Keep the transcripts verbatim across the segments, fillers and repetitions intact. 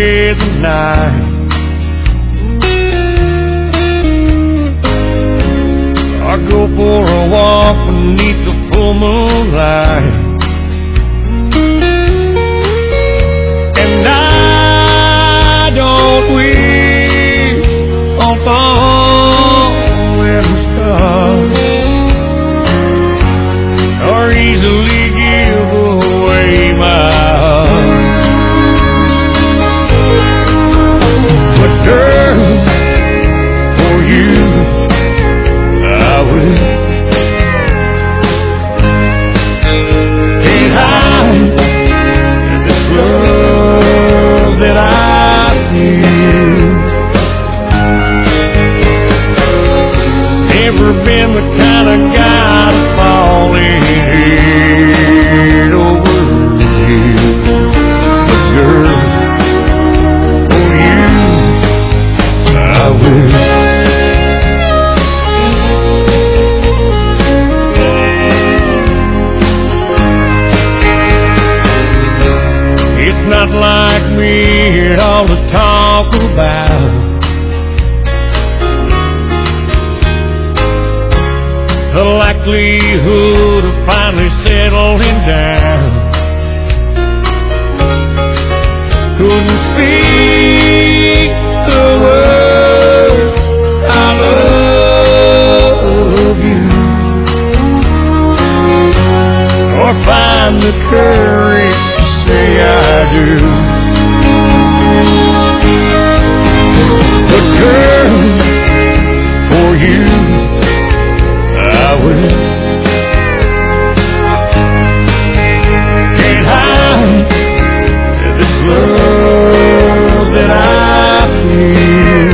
away the night. I go for a walk beneath the full moonlight, and I don't weep on falling stars, or easily give away my heart. But girl, for you I will. Can't hide this love that I feel. Never been the kind of guy to fall in head over heels. But girl, for you I will. Not like me at all to talk about the likelihood of finally settling down. Couldn't speak the words I love you, or find the courage say I do. But girl, for you I will. Can't hide this love that I feel.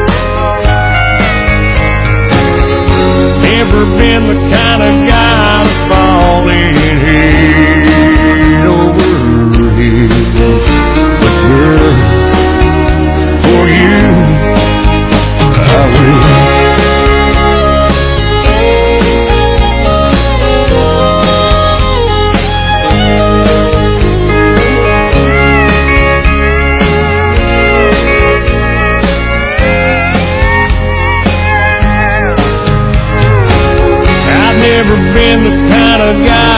Never been the kind of guy to fall in head over. But girl, for you I will. I've never been the kind of guy